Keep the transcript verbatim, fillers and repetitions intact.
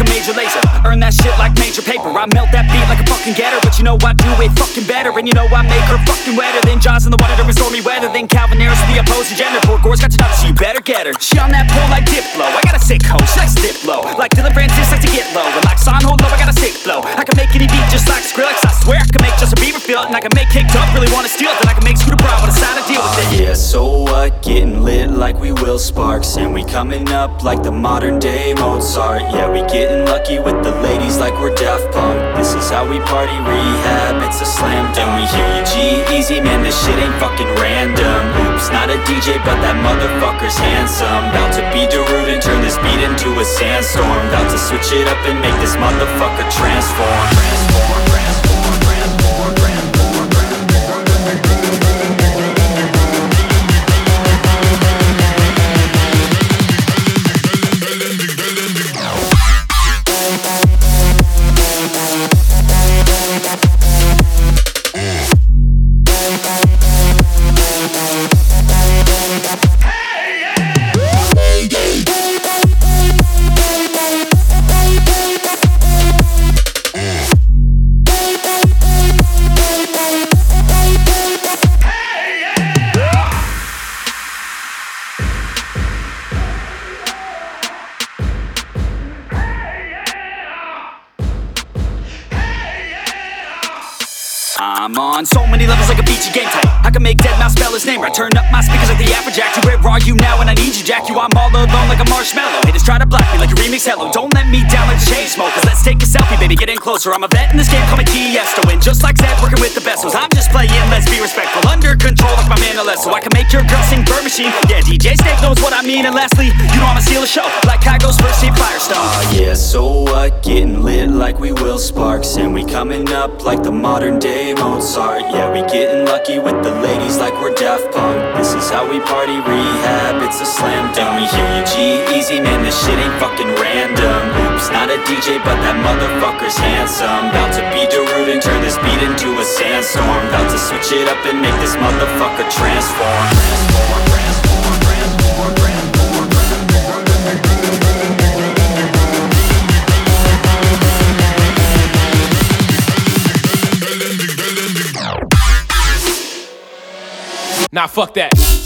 like a major laser. Earn that shit like major paper. I melt that beat like a fucking getter. But you know I do it fucking better. And you know I make her fucking wetter than Jaws in the water during stormy weather. Than Calvin Harris, the opposing gender. Poor Gore's got your nuts, so you better get her. She on that pole like Diplo. I got a sick hoe, she likes dip low. Like Dylan Francis likes to get low. And like Son hold low, I got a sick flow. I can make any beat just like Skrillex. I swear I can make Justin Bieber feel it. And I can make Kicked Up really wanna steal it. Then I can make Scooter Braun, but it's how to deal with it. Yeah, so what? Getting lit like we Will Sparks. And we coming up like the modern day Mozart. Yeah, we getting lucky with the ladies like we're Daft Punk. This is how we party, rehab, it's a slam dunk. And we hear you G-Eazy, man, this shit ain't fucking random. Oops, not a D J, but that motherfucker's handsome. About to be Darude and turn this beat into a sandstorm. About to switch it up and make this motherfucker transform. Transform, transform, transform, transform, transform. I'm on so many levels like a beachy game type. I can make deadmau spell his name right. Turn up my speakers like the Afrojack. You, where are you now when I need you, Jack? You, I'm all alone like a marshmallow. Haters try to block me like a remix Hello. Don't let me down like the Chainsmokers. Let's take a selfie, baby, get in closer. I'm a vet in this game, call me Tiesto. And just like Zed, working with the best ones. I'm just playing, let's be respectful. Under control like my man Alesso. So I can make your girl sing Bird Machine. Yeah, D J Snake knows what I mean. And lastly, you know I'ma steal a show like Kygo's first team Firestone. Uh, yeah, so what? Getting lit like we Will Sparks. And we coming up like the modern day Mozart. Yeah, we getting lucky with the ladies like we're Daft Punk. This is how we party, rehab, it's a slam dunk. And we hear you G-Eazy, man, this shit ain't fucking random. Oops, not a D J, but that motherfucker's handsome. About to be Darude and turn this beat into a sandstorm. About to switch it up and make this motherfucker transform. Transform, transform, transform, transform, transform. Nah, fuck that.